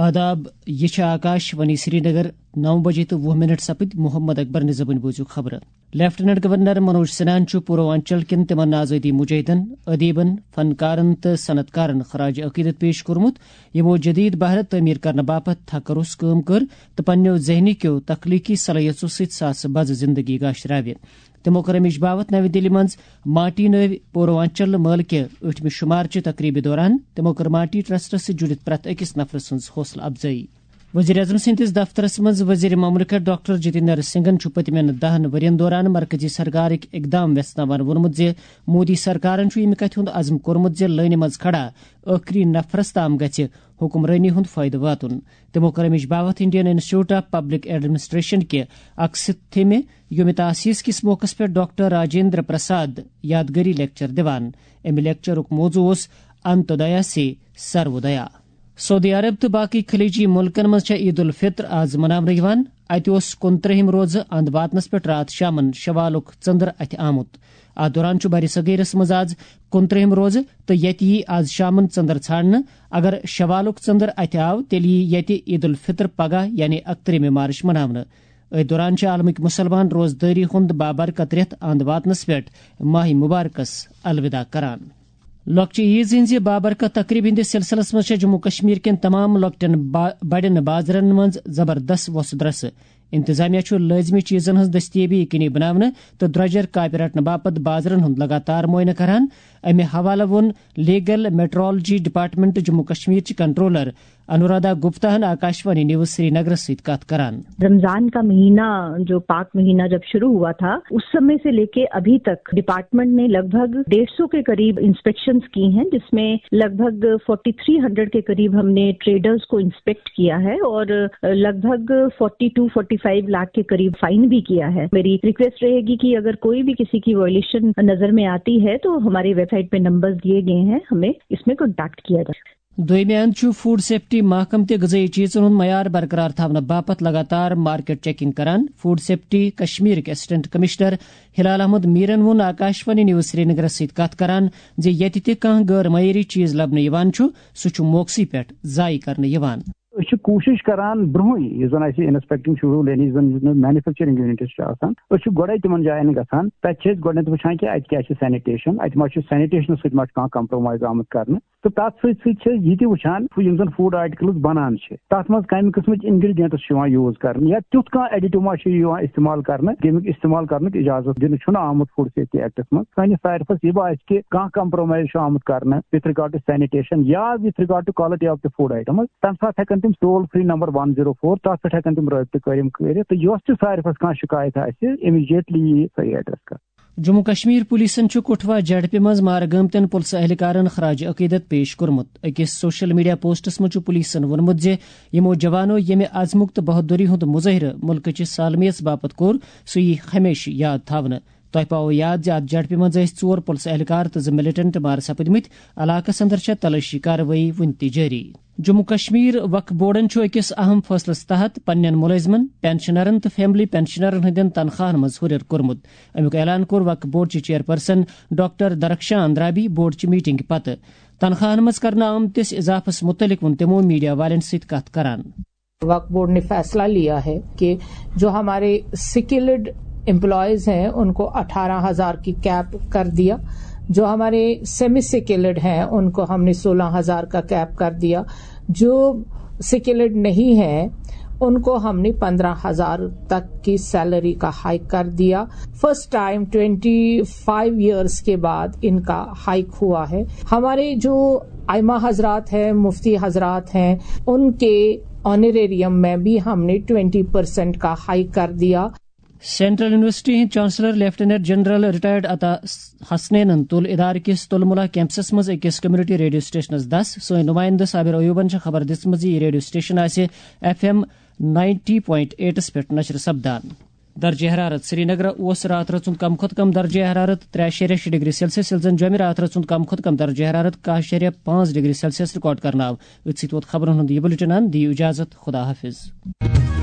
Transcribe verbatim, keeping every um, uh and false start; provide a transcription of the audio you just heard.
آداب یہ آکاش وانی سری نگر نو بجے تو وہ منٹ سپد محمد اکبر نظبن بوزو خبر لیفٹنٹ گورنر منوج سنہن پوروانچل کن تمن آزادی مجاہدن ادیبن فنکارن تو صنعت کارن خراج عقیدت پیش کورمت یمو جدید بھارت تعمیر کرنے باپت تھکروس کام کر تو پنو ذہنی کیو تخلیقی صلاحیتوں ست ساس بز زندگی گاشراوِ تمو کر امچ باوت نو دہلی مز ماٹی نو پوروانچل ملکہ ٹھم شمار چہ تقریبہ دوران تمو کر ماٹی ٹرسٹس ست جڑت پرت اکس نفر سنز حوصلہ افزائی. وزیر اعظم سندس دفترس مز وزیر مملکت ڈاکٹر جتیندر سنگھن پتمین دہن ورین دوران مرکزی سرکارک اقدام ویسنوان وونمت زِ مودی سرکارن امہ کتھ ہند عزم کورمت زِ لٲنہِ منز کھڑا ٲخری نفرس تام گژھِ حکمرانی ہند فائدہ واتن. تمو کر امچ باوت Indian Institute of Public Administration کے اقسطمہ یوم تاسیس کس موقع پہ ڈاکٹر راجندر پرساد یادگاری لیکچر دیوان. امہ لیکچرک موضوع اس انتودیا سے سرودیا. سعودی عرب تو باقی خلیجی ملکن مز عید الفطر آز مناونہ ات کنترہم روز اند واتنس پہ رات شامن شوالک ژندر ات آمت. ات دوران بر صغیرس مز آز کنترہم روز تو یت یی آز شامن ژندر ژھانڈنہ. اگر شوالک ژندر ات آو تیل یی یت عید الفطر پگہ یعنی اکترہم مارچ مناونہ. ات دوران عالمک مسلمان روزداری ہند بابرکت رٮ۪تھ اند واتنس پہ ماہ مبارکس الوداع کران. لۄکچہِ عیز ہٕنٛزِ بابرکت تقریب ہندس سلسلس مز جموں کشمیر کٮ۪ن تمام لۄکٹٮ۪ن با بڑٮ۪ن بازرن مز زبردست وۄسہٕ درسہٕ. انتظامیہ چھُ لٲزمی چیزن ہٕنٛز دٔستیٲبی یقینی بناونہٕ تہٕ درۄجر کاپہِ رٹنہٕ باپتھ بازرن ہُنٛد لگاتار معائنہٕ کران. امہِ حوالہٕ ووٚن legal metrology department Jammu Kashmir چہِ controller Anuradha Gupta Akashvani news Srinagar ست بات کران. رمضان کا مہینہ جو پاک مہینہ جب شروع ہوا تھا اس سمے سے لے کے ابھی تک ڈپارٹمنٹ نے لگ بھگ ڈیڑھ سو کے قریب انسپیکشنز کی ہیں، جس میں لگ بھگ فورٹی تھری ہنڈریڈ کے قریب ہم نے ٹریڈرز کو انسپیکٹ کیا ہے اور لگ بھگ forty to forty five lakh کے قریب فائن بھی کیا ہے. میری ریکویسٹ رہے گی کہ اگر کوئی بھی کسی کی وائلیشن نظر میں آتی ہے تو ہماری ویب سائٹ پہ نمبر دیے گئے ہیں، ہمیں اس میں کانٹیکٹ کیا جائے. دویمہ اند فوڈ سیفٹی محکمہ تہ غذائی چیزن ہند معیار برقرار تھونہ باپت لگاتار مارکیٹ چیکنگ کران. فوڈ سیفٹی کشمیر کے اسسٹنٹ کمشنر ہلال احمد میرن وون آکاشوانی نیوز سری نگر ست کت کران زِ یتہِ تہِ کانٛہہ غٲر معیاری چیز لبنہٕ یوان چھُ سُہ چھُ موقعہٕ پٮ۪ٹھ ضایع کرنہٕ یوان. أسۍ چھِ کوٗشِش کران برونٛہٕے یُس زن اَسہِ انسپیکٹنگ شروٗع یعنی یُس زن مینوفیکچرنگ یونٹس چھِ آسان أسۍ چھِ گۄڈے تِمن جاین گژھان. تتہِ چھِ أسۍ گۄڈنیتھ وٕچھان کہِ اَتہِ کیاہ چھِ سینِٹیشن، اَتہِ ما چھُ سینِٹیشنہٕ سۭتۍ ما چھُ کانٛہہ کمپرومایز آمُت کرنہٕ تہٕ تتھ سۭتۍ سۭتۍ چھِ أسۍ یہِ تہِ وٕچھان یِم زن فوڈ آرٹکلز بنان چھِ تتھ منٛز کمہِ قٕسمٕچ انگریڈینٹس چھِ یِوان یوٗز کرنہٕ یا تیُتھ کانٛہہ ایڈیٹو ما چھُ یِوان استعمال کرنہٕ ییٚمیُک استعمال کرنُک اجازت دِنہٕ چھُنہٕ آمُت فوڈ سیفٹی ایکٹس منٛز. سٲنِس صارفس یہِ باسہِ کہِ کانٛہہ کمپرومایز چھُ آمُت کرنہٕ وتھ رِگارڈ ٹو سینِٹیشن یا with regard to quality of the food items تمہِ ساتہٕ ہیٚکن تِم toll free number one zero four تتھ پٮ۪ٹھ ہیٚکن تِم رٲبطہٕ کٔرِم کٔرِتھ تہٕ یۄس تہِ صارفس کانٛہہ شکایت آسہِ امیجیٹلی یی صحیح ایڈریس کرنہٕ. جموں کشمیر پولیسن کٹھوا جڈپہ مز مار گمتن پلسہٕ اہلکارن خراج عقیدت پیش کورمت. اکس سوشل میڈیا پوسٹس مز پولیسن وونمت زِ یمو جوانو یمہ عزمک تو بہادری ہند مظاہرہ ملکچہ سالمیت باپت کور سہ یی ہمیشہ یاد تھونہ. تہ پاو یاد زِ ات جڈپہ مز ژور پلسہٕ اہلکار تو زٕ ملٹنٹ مار سپدمت. علاقس اندر چھےٚ تلاشی کاروٲیی ون تہ جاری. جموں کشمیر وقف بورڈن اکس اہم فیصلس تحت پننین ملازمن پینشنرن تو فیملی پینشنرن ہندین تنخواہن مز ہُریر کورمت. امیک اعلان کور وقف بورڈ چہ chairperson doctor Darakhshan Andrabi board چہ میٹنگ پتہ. تنخواہن مز کرنہ آمتس اضافس متعلق ون تمو میڈیا والن ست کت کران. وقف بورڈ نے فیصلہ لیا ہے کہ جو ہمارے سکلڈ امپلائیز ہیں ان کو اٹھارہ ہزار کی کیپ کر دیا، جو ہمارے سیمی سکلڈ ہیں ان کو ہم نے سولہ ہزار کا کیپ کر دیا، جو سکلڈ نہیں ہیں ان کو ہم نے پندرہ ہزار تک کی سیلری کا ہائیک کر دیا. First time twenty five years کے بعد ان کا ہائیک ہوا ہے. ہمارے جو ائمہ حضرات ہیں، مفتی حضرات ہیں، ان کے آنریریم میں بھی ہم نے ٹوینٹی پرسینٹ کا ہائیک کر دیا. سینٹرل یونیورسٹی ہند chancellor lieutenant general retired Atta حسنینن تل ادارہ کس تلملا کیمپسس مز اکس کمیونٹی ریڈیو سٹیشنس دس. سون نمائندہ صابر ایوبن خبر دِژمٕژ زِ یہ ریڈیو سٹیشن آسہِ ایف ایم نائنٹی پوائنٹ ایٹس پہ نشر سپدان. درجہ حرارت سری نگر اوس رات رژُن کم کھۄتہٕ کم درجہ حرارت ترے شیٚیہِ شیٚے ڈگری سیلسیس ییٚلہِ زن جومہِ رات رژُن کم کھۄتہٕ کم درجہ حرارت کاہ شیٚیہِ پانٛژھ ڈگری سیلسیس رِکارڈ کرنہٕ آو. أتھۍ سۭتۍ ووت خبرن ہُنٛد یہ بُلٹن. دِیِو اجازت، خدا حافظ.